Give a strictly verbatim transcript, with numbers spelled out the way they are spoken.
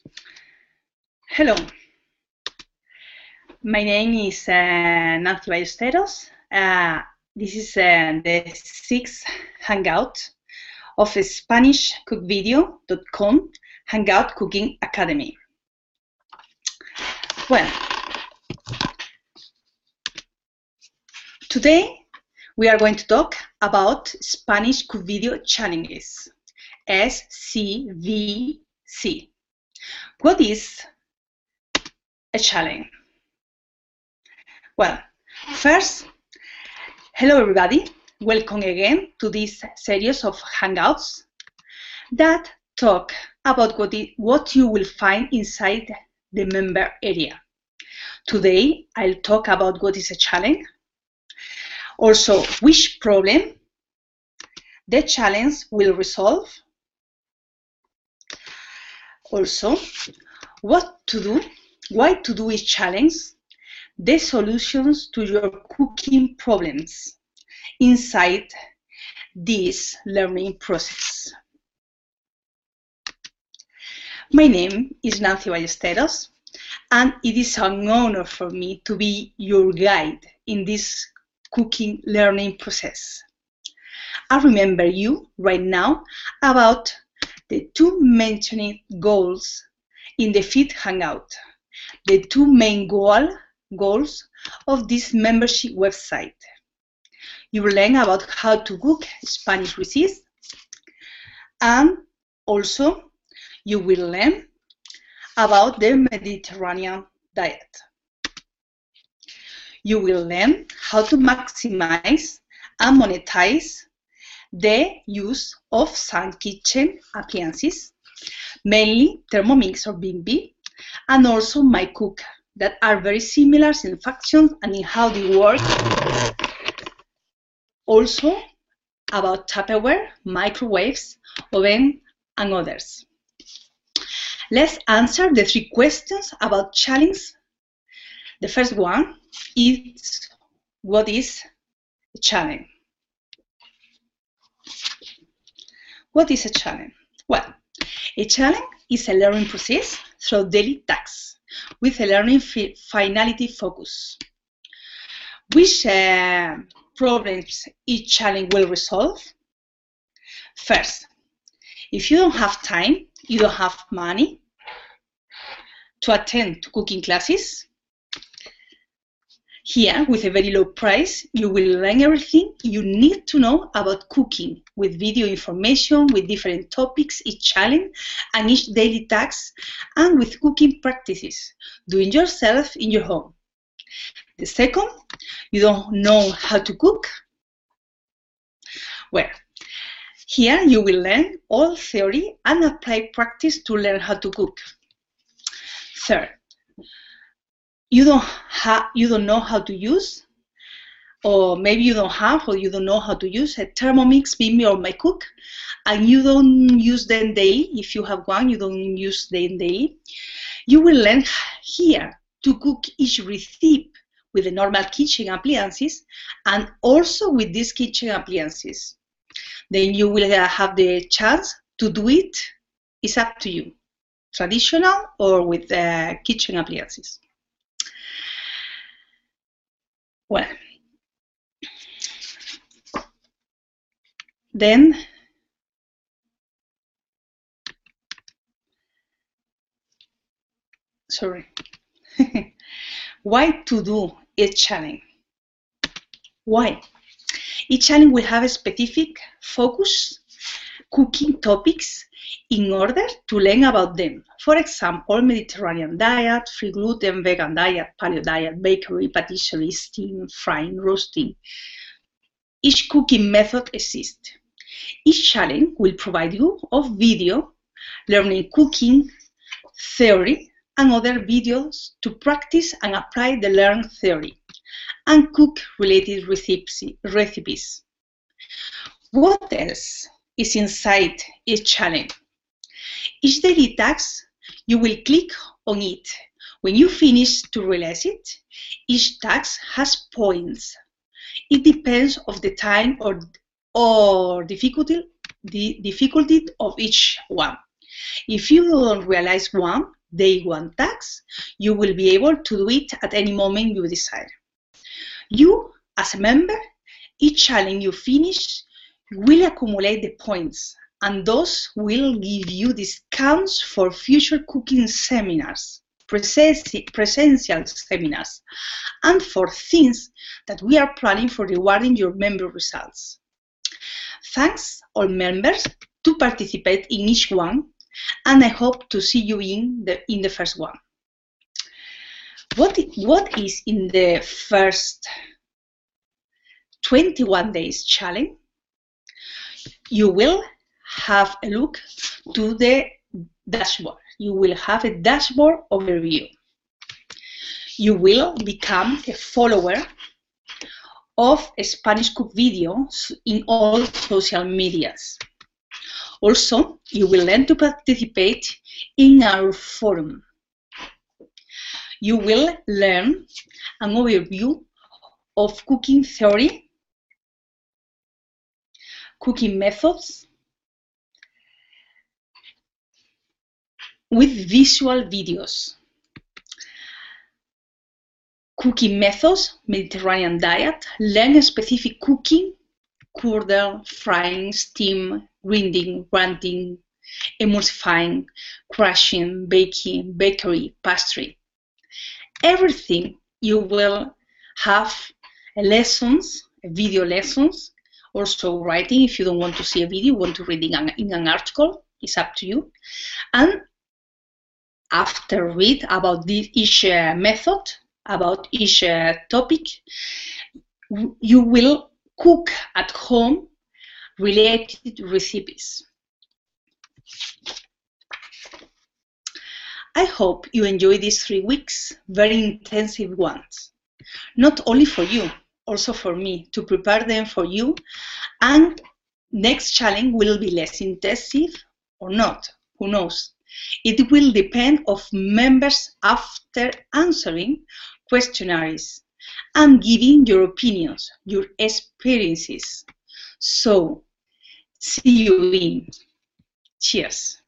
Hello, my name is uh, Nancy Ballesteros. Uh, this is uh, the sixth hangout of Spanish Cook Video dot com Hangout Cooking Academy. Well, today we are going to talk about Spanish Cook Video challenges, S C V C. What is a challenge? Well, first, hello everybody. Welcome again to this series of Hangouts that talk about what, it, what you will find inside the member area. Today, I'll talk about what is a challenge, also which problem the challenge will resolve, also what to do, why to do each challenge, the solutions to your cooking problems inside this learning process. My name is Nancy Ballesteros, and it is an honor for me to be your guide in this cooking learning process. I remember you right now about the two mentioned goals in the fifth Hangout, the two main goal, goals of this membership website. You will learn about how to cook Spanish recipes, and also you will learn about the Mediterranean diet. You will learn how to maximize and monetize the use of some kitchen appliances, mainly Thermomix or B and B, and also MyCook, that are very similar in function and in how they work. Also about Tupperware, microwaves, oven, and others. Let's answer the three questions about challenge. The first one is, what is a challenge? What is a challenge? Well, a challenge is a learning process through daily tasks with a learning finality focus. Which uh, problems each challenge will resolve? First, if you don't have time, you don't have money to attend to cooking classes, here, with a very low price, you will learn everything you need to know about cooking with video information, with different topics, each challenge, and each daily task, and with cooking practices, doing yourself in your home. The second, you don't know how to cook? Well, here you will learn all theory and apply practice to learn how to cook. Third, You don't, ha you don't know how to use, or maybe you don't have, or you don't know how to use a Thermomix, B and B, or MyCook, and you don't use them daily. If you have one, you don't use them daily. You will learn here to cook each recipe with the normal kitchen appliances and also with these kitchen appliances. Then you will have the chance to do it. It's up to you, traditional or with uh, kitchen appliances. Well, then sorry, why to do each challenge? Why? Each challenge will have a specific focus cooking topics in order to learn about them. For example, Mediterranean diet, free gluten, vegan diet, paleo diet, bakery, patisserie, steam, frying, roasting. Each cooking method exists. Each challenge will provide you of video, learning cooking, theory, and other videos to practice and apply the learned theory, and cook related recipes. What else is inside each challenge? Each daily task, you will click on it. When you finish to realize it, each task has points. It depends on the time or, or difficulty, the difficulty of each one. If you don't realize one day one task, you will be able to do it at any moment you decide. You, as a member, each challenge you finish will accumulate the points, and those will give you discounts for future cooking seminars, presential seminars, and for things that we are planning for rewarding your member results. Thanks, all members, to participate in each one, and I hope to see you in the, in the first one. What, what is in the first twenty-one days challenge? You will have a look to the dashboard. You will have a dashboard overview. You will become a follower of Spanish Cook videos in all social medias. Also, you will learn to participate in our forum. You will learn an overview of cooking theory, cooking methods, with visual videos. Cooking methods, Mediterranean diet, learn specific cooking, curdle, frying, steam, grinding, grinding, emulsifying, crushing, baking, bakery, pastry. Everything you will have lessons, video lessons, also writing if you don't want to see a video, you want to read in an, in an article, it's up to you. And after read about this, each uh, method, about each uh, topic, you will cook at home related recipes. I hope you enjoy these three weeks, very intensive ones, not only for you, also for me, to prepare them for you, and next challenge will be less intensive or not, who knows. It will depend on members after answering questionnaires and giving your opinions, your experiences. So, see you in. Cheers.